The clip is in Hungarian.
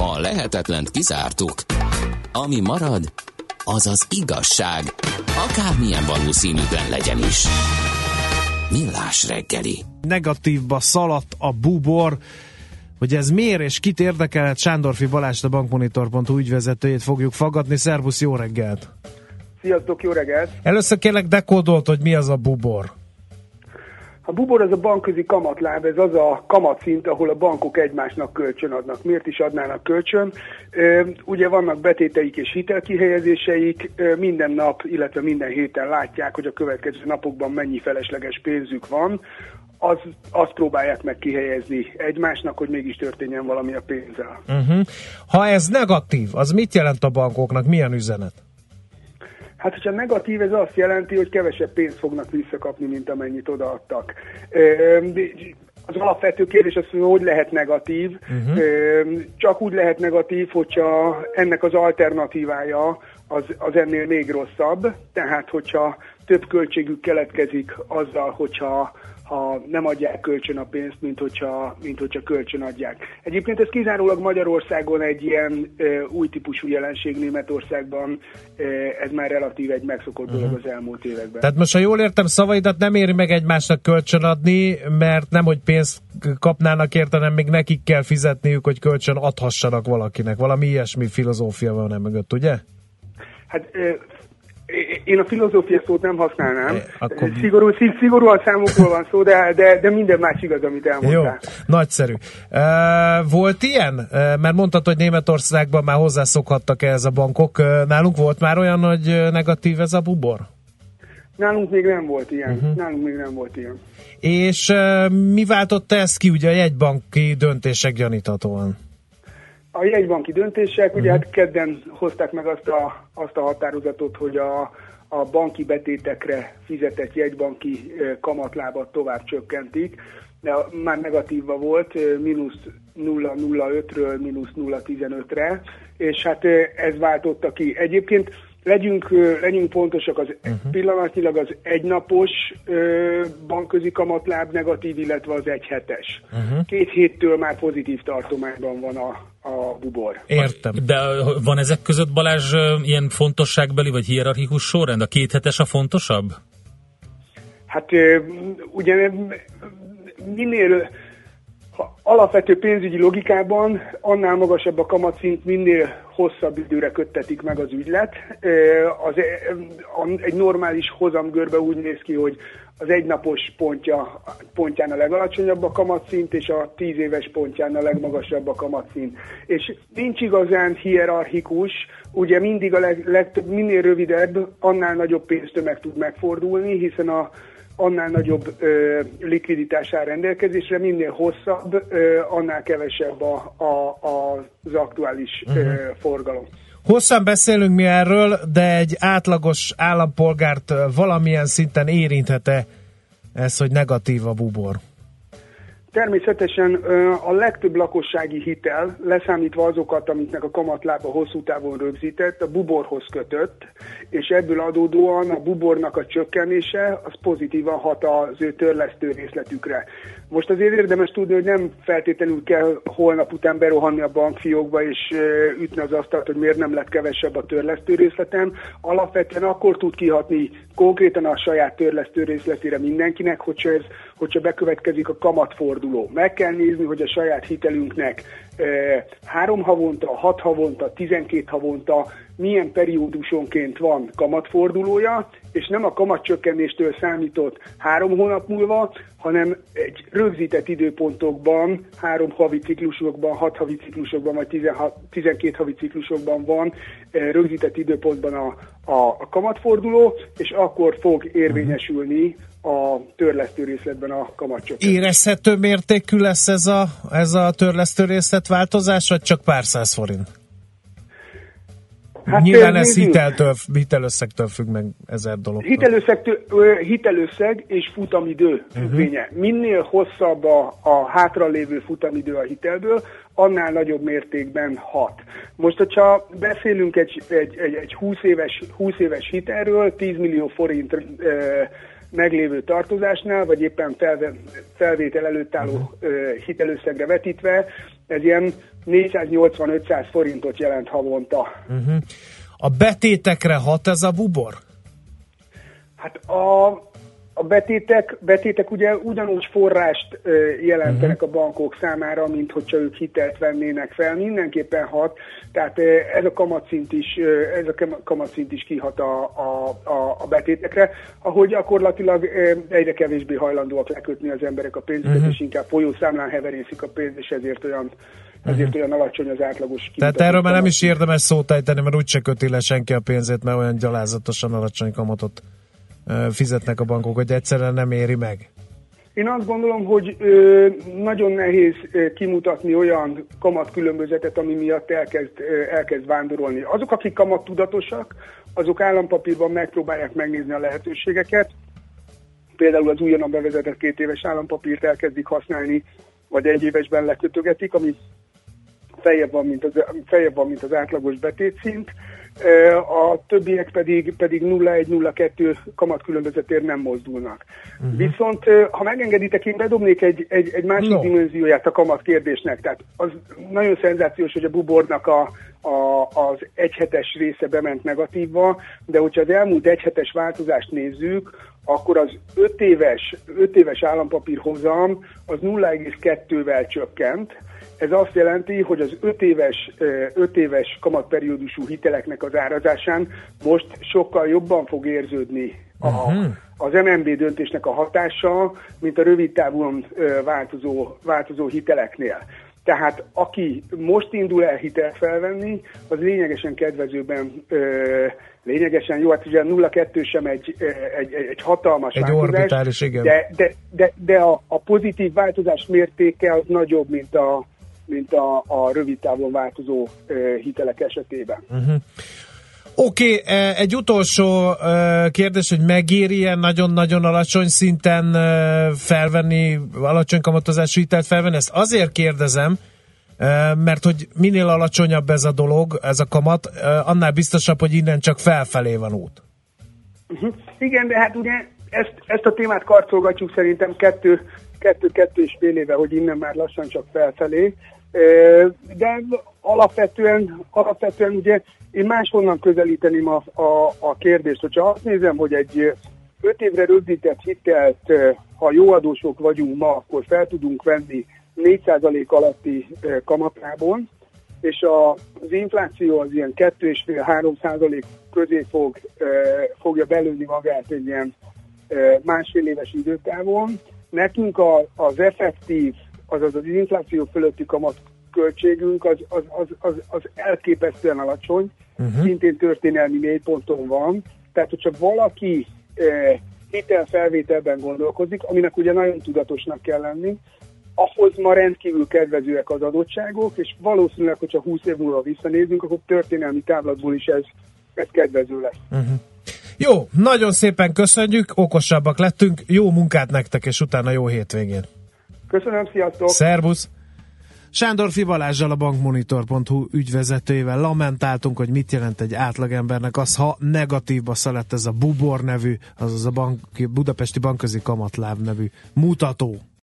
A lehetetlent kizártuk. Ami marad, az az igazság, akármilyen valószínűtlen legyen is. Millás reggeli. Negatívba szaladt a bubor. Hogy ez miért és kit érdekelhet, Sándorfi Balást, a bankmonitor.hu ügyvezetőjét fogjuk faggatni. Szervusz, jó reggelt! Sziasztok, jó reggelt! Először kérlek dekódolt, hogy mi az a bubor. A bubor az a bankközi kamatláb, ez az a kamatszint, ahol a bankok egymásnak kölcsön adnak. Miért is adnának kölcsön? Ugye vannak betéteik és hitelkihelyezéseik, minden nap, illetve minden héten látják, hogy a következő napokban mennyi felesleges pénzük van. Azt próbálják meg kihelyezni egymásnak, hogy mégis történjen valami a pénzzel. Ha ez negatív, az mit jelent a bankoknak? Milyen üzenet? Hát, hogyha negatív, ez azt jelenti, hogy kevesebb pénzt fognak visszakapni, mint amennyit odaadtak. Az alapvető kérdés az, hogy lehet negatív. Csak úgy lehet negatív, hogyha ennek az alternatívája az ennél még rosszabb. Tehát, hogyha több költségük keletkezik azzal, hogyha nem adják kölcsön a pénzt, mint hogyha kölcsön adják. Egyébként ez kizárólag Magyarországon egy ilyen új típusú jelenség, Németországban ez már relatív egy megszokott dolog az elmúlt években. Tehát most, ha jól értem szavaidat, nem éri meg egymásnak kölcsön adni, mert nem, hogy pénzt kapnának érte, hanem még nekik kell fizetniük, hogy kölcsön adhassanak valakinek. Valami ilyesmi filozófia van mögött, ugye? Hát én a filozófia szót nem használnám. Akkor... Szigorúan számokról van szó, de minden más igaz, amit elmondtál. Jó, nagyszerű. Volt ilyen? Mert mondtad, hogy Németországban már hozzászokhattak ehhez a bankok. Nálunk volt már olyan, hogy negatív ez a bubor? Nálunk még nem volt ilyen. És mi váltotta ezt ki, ugye a jegybanki döntések gyaníthatóan? A jegybanki döntések, ugye hát kedden hozták meg azt a határozatot, hogy a banki betétekre fizetett jegybanki kamatlábat tovább csökkentik, de már negatívva volt, mínusz 0,05-ről mínusz 0,15-re, és hát ez váltotta ki. Egyébként legyünk pontosak, pillanatnyilag az egynapos bankközi kamatláb negatív, illetve az egyhetes. 2 héttől már pozitív tartományban van a bubor. Értem. De van ezek között, Balázs, ilyen fontosságbeli vagy hierarchikus sorrend? A 2 hetes a fontosabb? Hát ugye minél alapvető pénzügyi logikában annál magasabb a kamatszint, minél hosszabb időre köttetik meg az ügylet. Egy normális hozamgörbe úgy néz ki, hogy az egynapos pontján a legalacsonyabb a kamatszint, és a 10 éves pontján a legmagasabb a kamatszint. És nincs igazán hierarchikus, ugye mindig a legtöbb, minél rövidebb, annál nagyobb pénztömeg tud megfordulni, hiszen annál nagyobb likviditás áll rendelkezésre, minél hosszabb, annál kevesebb az aktuális forgalom. Hosszan beszélünk mi erről, de egy átlagos állampolgárt valamilyen szinten érinthet-e ez, hogy negatív a bubor? Természetesen a legtöbb lakossági hitel, leszámítva azokat, amiknek a kamatlába hosszú távon rögzített, a buborhoz kötött, és ebből adódóan a bubornak a csökkenése az pozitívan hat az ő törlesztő részletükre. Most azért érdemes tudni, hogy nem feltétlenül kell holnap után berohanni a bankfiókba és ütni az asztalt, hogy miért nem lett kevesebb a törlesztő részletem. Alapvetően akkor tud kihatni konkrétan a saját törlesztő részletére mindenkinek, hogyha bekövetkezik a kamatforduló. Meg kell nézni, hogy a saját hitelünknek 3 havonta, 6 havonta, 12 havonta milyen periódusonként van kamatfordulója, és nem a kamatcsökkenéstől számított 3 hónap múlva, hanem egy rögzített időpontokban, 3 havi ciklusokban, 6 havi ciklusokban, vagy 12 havi ciklusokban van rögzített időpontban a kamatforduló, és akkor fog érvényesülni a törlesztő részletben a kamatcsökkenés. Érezhető mértékű lesz ez a törlesztő részlet változás, vagy csak pár száz forint? Hát nyilván ez hitelösszegtől függ meg 1000 dolog. Hitelösszeg és futamidő függvénye. Minél hosszabb a hátralévő futamidő a hitelből, annál nagyobb mértékben hat. Most, hogyha beszélünk egy 20 éves hitelről, 10 millió forint meglévő tartozásnál, vagy éppen felvétel előtt álló hitelösszegre vetítve, ez ilyen 480-500 forintot jelent havonta. A betétekre hat ez a bubor? Hát a betétek ugye ugyanúgy forrást jelentenek a bankok számára, mint hogyha ők hitelt vennének fel. Mindenképpen hat, tehát ez a kamatszint is kihat a betétekre, ahogy gyakorlatilag egyre kevésbé hajlandóak lekötni az emberek a pénzüket, és inkább folyószámlán heverészik a pénz, és ezért olyan alacsony az átlagos kimutató. Tehát erről már nem is érdemes szót ejteni, mert úgyse köti le senki a pénzét, mert olyan gyalázatosan alacsony kamatot fizetnek a bankok, hogy egyszerűen nem éri meg. Én azt gondolom, hogy nagyon nehéz kimutatni olyan kamatkülönbözetet, ami miatt elkezd vándorolni. Azok, akik kamattudatosak, azok állampapírban megpróbálják megnézni a lehetőségeket. Például az újonnan bevezetett 2 éves állampapírt elkezdik használni, vagy 1 évesben lekötögetik, ami feljebb van, mint az átlagos betétszint. A többiek pedig 0,1-0,2 kamatkülönbözetért nem mozdulnak. Viszont, ha megengeditek, én bedobnék egy másik dimenzióját a kamat kérdésnek. Tehát az nagyon szenzációs, hogy a bubornak az egyhetes része bement negatívba, de hogyha az elmúlt egyhetes változást nézzük, akkor az 5 éves állampapír hozam az 0,2-vel csökkent. Ez azt jelenti, hogy az 5 éves kamatperiódusú hiteleknek az árazásán most sokkal jobban fog érződni az MNB döntésnek a hatása, mint a rövid távon változó hiteleknél. Tehát aki most indul el hitelt felvenni, az lényegesen kedvezőben, jó, hát ugye 0,2 sem egy hatalmas változás, orbitális, igen. De a pozitív változás mértéke az nagyobb, mint a rövid távon változó hitelek esetében. Oké, egy utolsó kérdés, hogy megéri ilyen nagyon-nagyon alacsony szinten felvenni, alacsony kamatozású hitelt felvenni? Ezt azért kérdezem, mert hogy minél alacsonyabb ez a dolog, ez a kamat, annál biztosabb, hogy innen csak felfelé van út. Igen, de hát ugye ezt a témát karcolgatjuk szerintem 2-2,5 éve, hogy innen már lassan csak felfelé. De alapvetően ugye én máshonnan közelíteném a kérdést. Hogyha azt nézem, hogy egy 5 évre rögzített hitelt, ha jó adósok vagyunk ma, akkor fel tudunk venni 4% alatti kamatában, és az infláció az ilyen 2,5-3% közé fogja belőni magát egy ilyen másfél éves időtávon. Nekünk az effektív, azaz az infláció fölötti kamatköltségünk az elképesztően alacsony, szintén történelmi mélyponton van. Tehát, hogyha valaki hitelfelvételben gondolkozik, aminek ugye nagyon tudatosnak kell lenni, ahhoz ma rendkívül kedvezőek az adottságok, és valószínűleg, hogyha 20 év múlva visszanézünk, akkor történelmi távlatból is ez kedvező lesz. Jó, nagyon szépen köszönjük, okosabbak lettünk, jó munkát nektek, és utána jó hétvégén. Köszönöm, sziasztok! Szervusz! Sándorfi Balázssal, a bankmonitor.hu ügyvezetőjével lamentáltunk, hogy mit jelent egy átlagembernek az, ha negatívba szaladt ez a Bubor nevű, azaz a budapesti bankközi kamatláb nevű mutató.